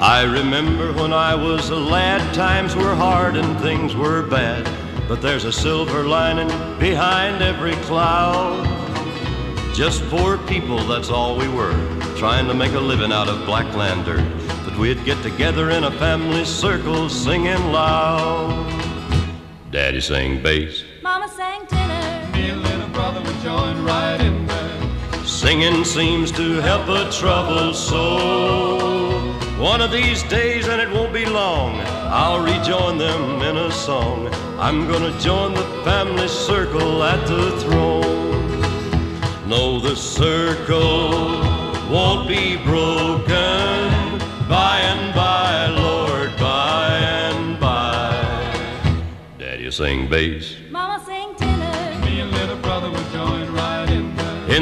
I remember when I was a lad, times were hard and things were bad, but there's a silver lining behind every cloud. Just poor people, that's all we were, trying to make a living out of black-land dirt. But we'd get together in a family circle singing loud. Daddy sang bass, Mama sang tenor, me and little brother would join right in there. singing seems to help a troubled soul. One of these days, and it won't be long, I'll rejoin them in a song. I'm gonna join the family circle at the throne. No, the circle won't be broken by and by, Lord, by and by. Daddy sing bass,